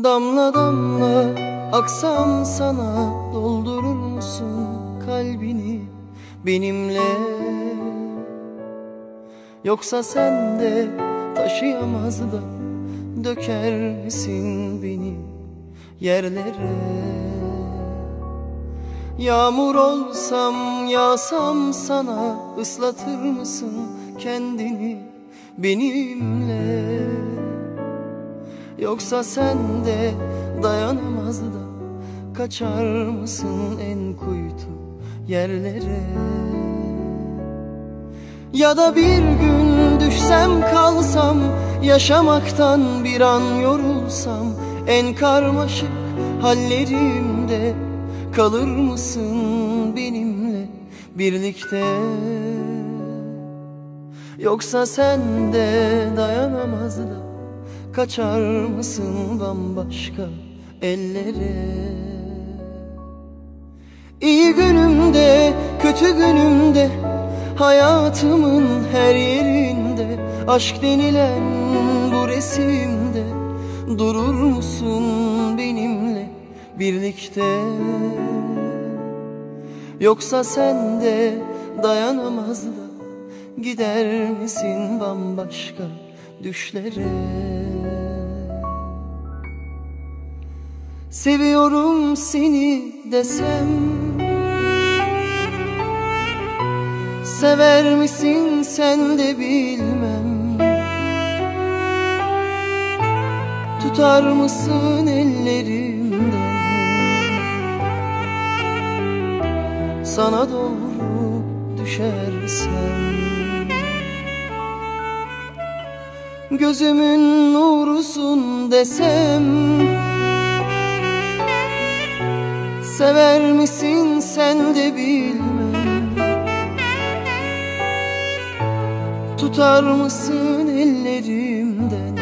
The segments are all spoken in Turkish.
Damla damla aksam sana, doldurur musun kalbini benimle? Yoksa sen de taşıyamaz da döker misin beni yerlere? Yağmur olsam, yağsam sana, ıslatır mısın kendini benimle? Yoksa sen de dayanamaz da kaçar mısın en kuytu yerlere? Ya da bir gün düşsem kalsam, yaşamaktan bir an yorulsam, en karmaşık hallerimde kalır mısın benimle birlikte? Yoksa sen de dayanamaz da kaçar mısın bambaşka ellere? İyi günümde, kötü günümde, hayatımın her yerinde, aşk denilen bu resimde durur musun benimle birlikte? Yoksa sen de dayanamaz da gider misin bambaşka düşlere? Seviyorum seni desem, sever misin sen de bilmem. Tutar mısın ellerimden, sana doğru düşersem? Gözümün nurusun desem, sever misin sen de bilmem. Tutar mısın ellerimden,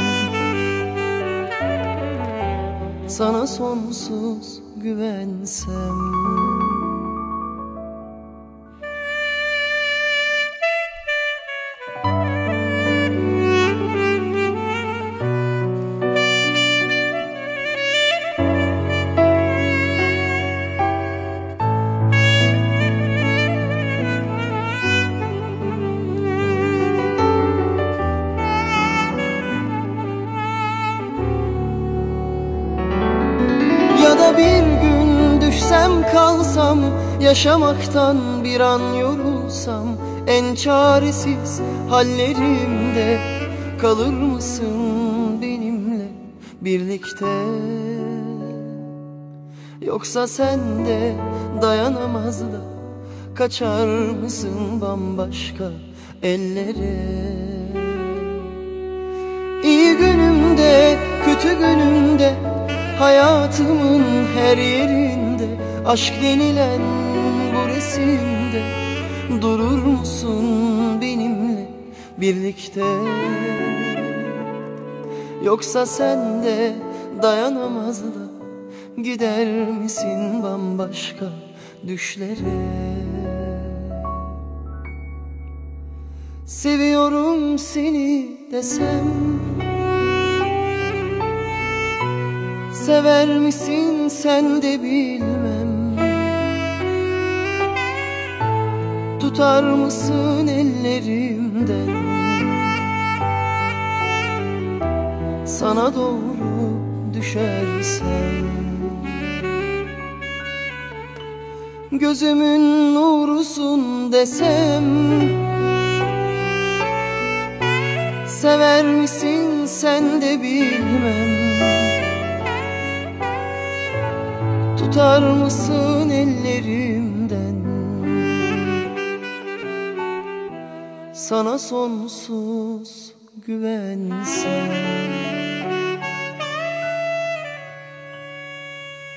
sana sonsuz güvensem? Ya da bir gün düşsem kalsam, yaşamaktan bir an yorulsam, en çaresiz hallerimde kalır mısın benimle birlikte? Yoksa sen de dayanamaz da kaçar mısın bambaşka ellere? İyi günümde, kötü günümde, hayatımın her yerinde, aşk denilen bu resimde durur musun benimle birlikte? Yoksa sen de dayanamaz da gider misin bambaşka düşlere? Seviyorum seni desem, sever misin sen de bilmem. Tutar mısın ellerimden, sana doğru düşersem? Gözümün nurusun desem, sever misin sen de bilmem. Tutar mısın ellerimden, sana sonsuz güvensem?